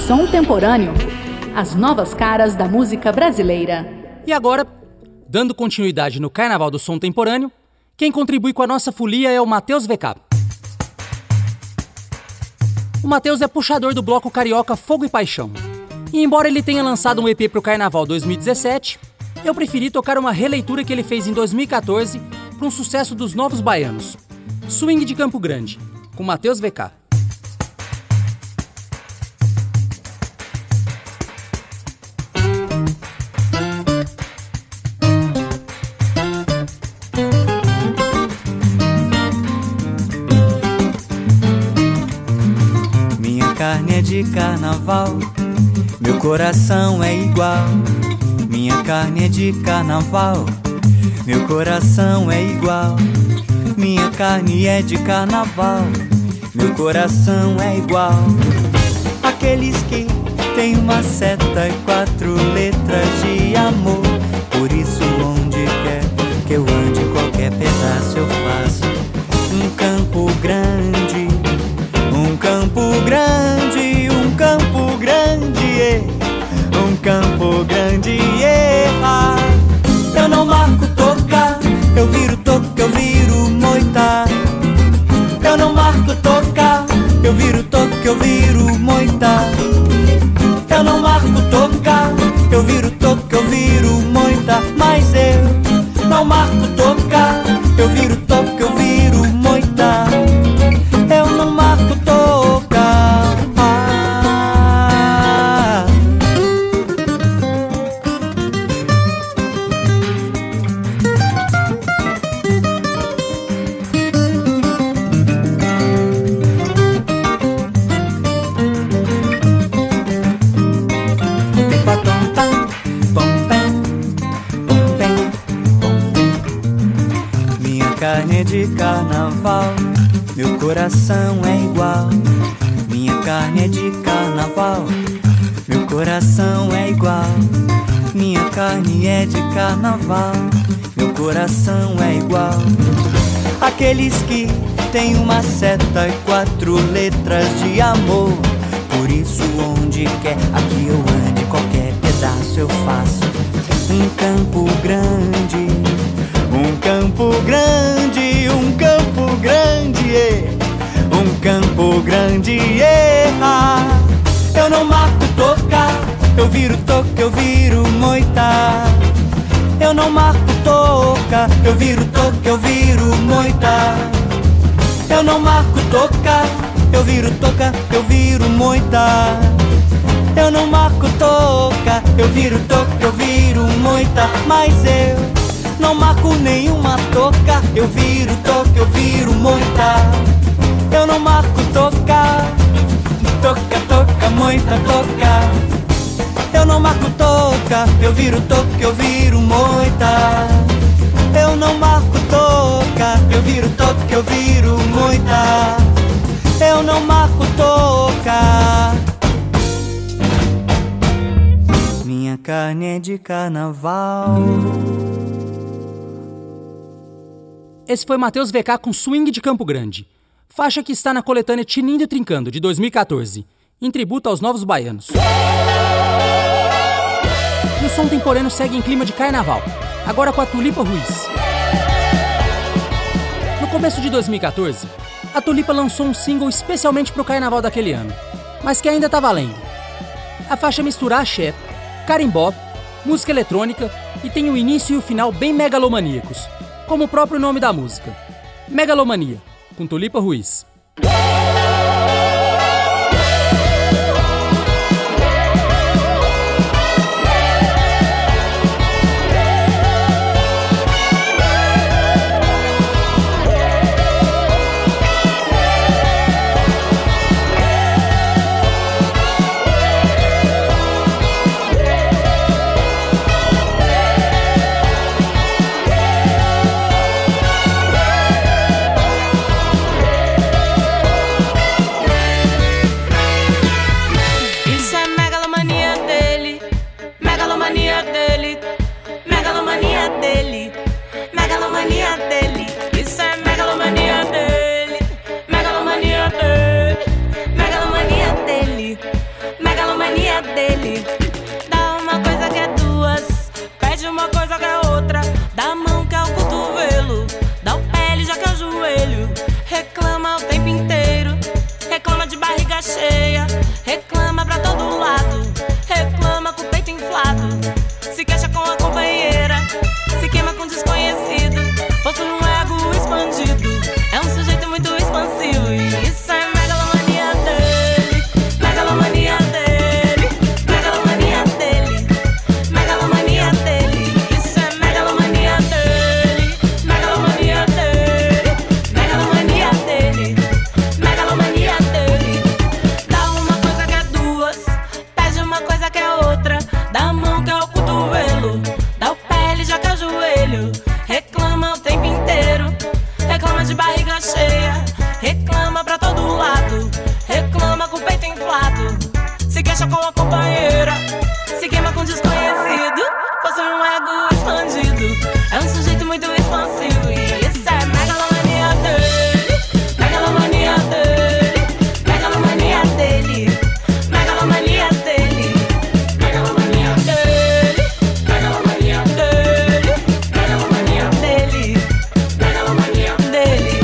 Som Temporâneo, as novas caras da música brasileira. E agora, dando continuidade no Carnaval do Som Temporâneo, quem contribui com a nossa folia é o Matheus VK. O Matheus é puxador do bloco carioca Fogo e Paixão. E embora ele tenha lançado um EP pro Carnaval 2017, eu preferi tocar uma releitura que ele fez em 2014 para um sucesso dos Novos Baianos, Swing de Campo Grande, com Matheus VK. Minha carne é de carnaval, meu coração é igual. Minha carne é de carnaval, meu coração é igual. Minha carne é de carnaval, meu coração é igual. Aqueles que têm uma seta e 4 letras de amor. Por isso onde quer que eu ande, em qualquer pedaço eu faço um campo grande, um campo grande, um campo grande, um campo grande, Eu não marco toca, eu viro toca, eu viro moita. Eu não marco toca, eu viro toca, eu viro moita. Eu não marco toca, eu viro toca, eu viro moita. Mas eu não marco toca, eu viro toca, eu viro moita. Eu não marco toca. Carne de carnaval, meu coração é igual. Minha carne é de carnaval, meu coração é igual. Minha carne é de carnaval, meu coração é igual. Aqueles que têm uma seta e 4 letras de amor. Por isso onde quer aqui eu ande, qualquer pedaço eu faço um campo grande, um campo grande, um campo grande, um campo grande, Eu não marco toca, eu viro toca, eu viro moita. Eu não marco toca, eu viro toca, eu viro moita. Eu não marco toca, eu viro toca, eu viro moita. Eu não marco toca, eu viro toca, eu viro moita. Mas eu não marco nenhuma toca, eu viro toca, eu viro moita. Eu não marco toca, toca, toca, moita, toca. Eu não marco toca, eu viro toca, eu viro moita. Eu não marco toca, eu viro toca, eu viro moita. Eu não marco toca. Minha carne é de carnaval. Esse foi Matheus VK com Swing de Campo Grande, faixa que está na coletânea Tinindo e Trincando, de 2014, em tributo aos Novos Baianos. E o Som Temporâneo segue em clima de carnaval, agora com a Tulipa Ruiz. No começo de 2014, a Tulipa lançou um single especialmente pro carnaval daquele ano, mas que ainda tá valendo. A faixa mistura axé, carimbó, música eletrônica e tem o início e o final bem megalomaníacos, como o próprio nome da música, Megalomania, com Tulipa Ruiz. deixa com a companheira, se queima com desconhecido, possui um ego expandido. É um sujeito muito expansivo e isso é megalomania dele. Megalomania dele. Megalomania dele. Megalomania dele. Megalomania dele. Megalomania dele. Megalomania dele. Megalomania dele.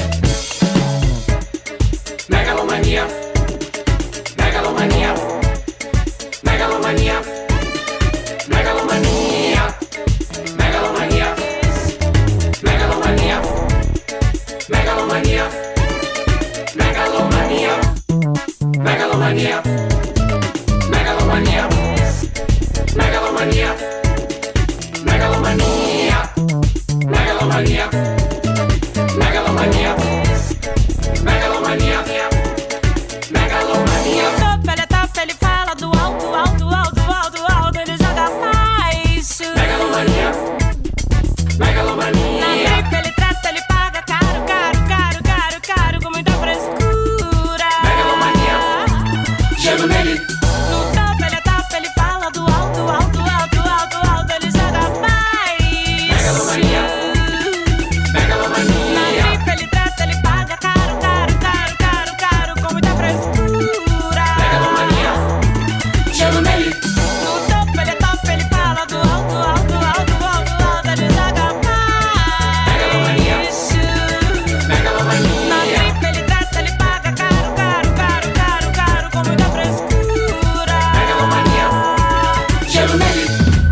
Megalomania. Megalomania. Megalomania. Megalomania. Megalomania. Megalomania. Megalomania. Megalomania. Megalomania. Megalomania. Megalomania. Megalomania. Megalomania. Megalomania. Megalomania. Megalomania. Ele top, ele fala do alto, alto, alto, alto, alto, ele joga baixo. Megalomania. Megalomania. Na tripa ele trata, ele paga caro, caro, caro, caro, caro, com muita frescura. Megalomania. Gelo nele. No top, ele fala do alto, alto, alto, alto, alto, ele joga baixo. Megalomania. Megalomania. Na tripa ele trata, ele paga caro, caro, caro, caro, caro, com muita frescura. Megalomania. Gelo nele. No top, ele fala do alto, alto, alto, alto, alto, ele joga baixo. Megalomania. Na tripa ele trata, ele paga caro, caro, caro, caro, caro, com muita frescura. Megalomania. Gelo nele.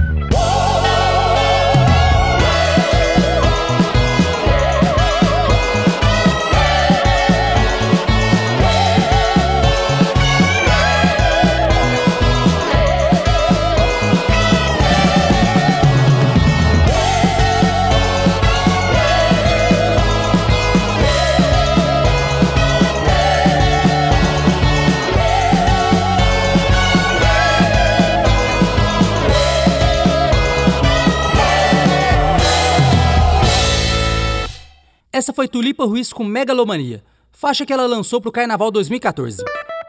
Essa foi Tulipa Ruiz com Megalomania, faixa que ela lançou pro Carnaval 2014.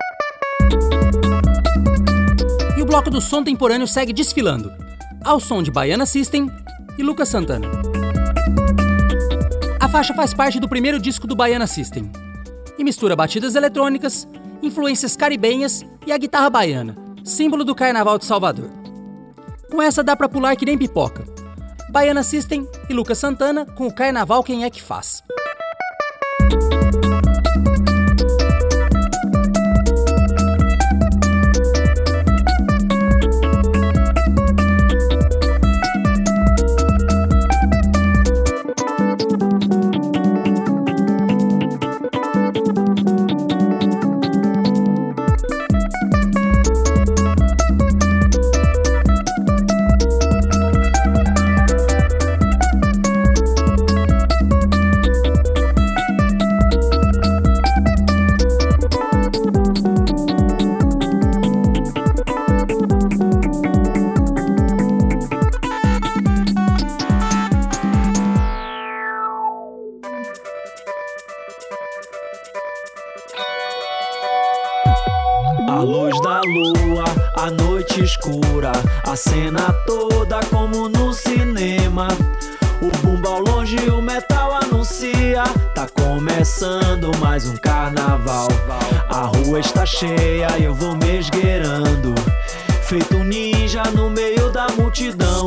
E o bloco do som temporâneo segue desfilando, ao som de Baiana System e Lucas Santana. A faixa faz parte do primeiro disco do Baiana System e mistura batidas eletrônicas, influências caribenhas e a guitarra baiana, símbolo do Carnaval de Salvador. Com essa dá pra pular que nem pipoca. Baiana System e Lucas Santana com o Carnaval Quem É Que Faz. A luz da lua, a noite escura, a cena toda como no cinema. O bumbo ao longe, o metal anuncia, tá começando mais um carnaval. A rua está cheia e eu vou me esgueirando, feito um ninja no meio da multidão.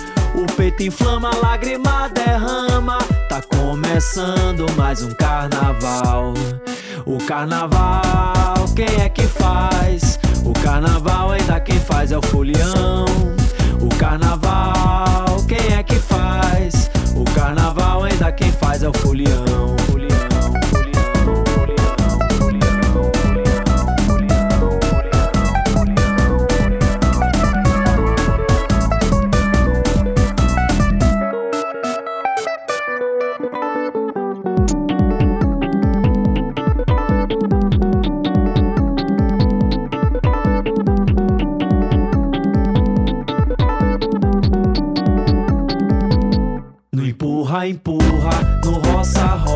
O peito inflama, a lágrima derrama, tá começando mais um carnaval. O carnaval, quem é que faz? O carnaval ainda quem faz é o folião. O carnaval, quem é que faz? O carnaval ainda quem faz é o folião. Empurra, no roça,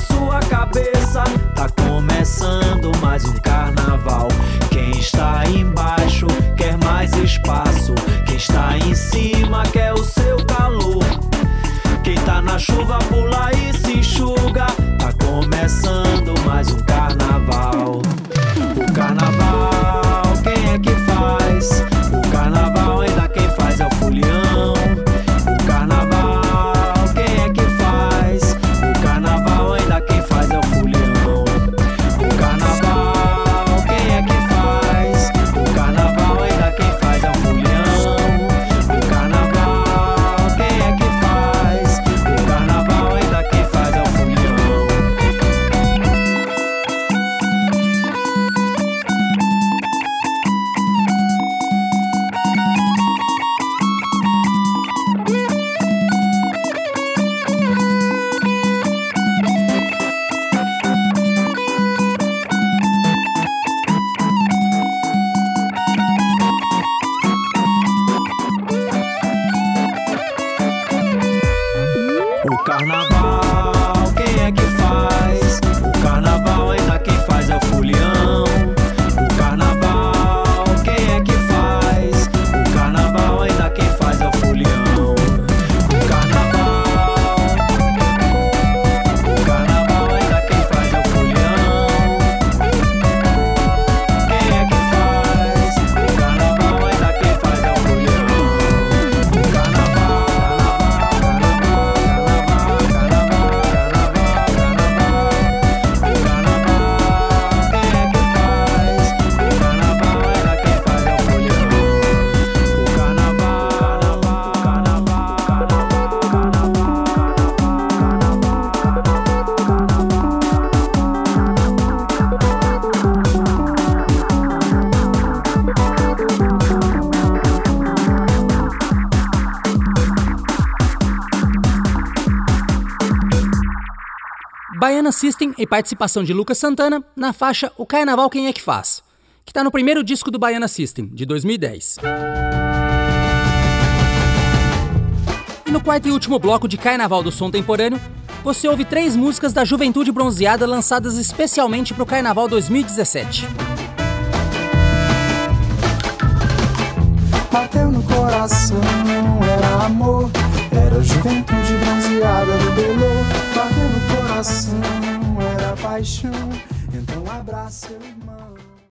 sua cabeça. Tá começando mais um carnaval. Quem está embaixo quer mais espaço. Quem está em cima quer o seu calor. Quem tá na chuva pula e se enxuga. Tá começando mais um carnaval. O carnaval, quem é que faz? O carnaval ainda quem faz é o folião. O carnaval, quem é que faz? O carnaval ainda quem faz é o folião. O carnaval, quem é que faz? O carnaval ainda quem faz é o folião. O carnaval, quem é que faz? O carnaval ainda quem faz é o folião. O carnaval, quem é que faz? O carnaval ainda quem faz é o folião. O carnaval, quem é que faz? O carnaval ainda quem faz é o folião. O carnaval ainda quem faz é o folião. Quem é que faz? O carnaval ainda quem faz é o folião. O carnaval. Baiana System e participação de Lucas Santana na faixa O Carnaval Quem é que Faz, que está no primeiro disco do Baiana System, de 2010. E no quarto e último bloco de Carnaval do Som Temporâneo, você ouve 3 músicas da Juventude Bronzeada lançadas especialmente para o Carnaval 2017. Bateu no coração, era amor, era Juventude Bronzeada do Belô. Bateu no coração, era paixão, então abraça seu irmão.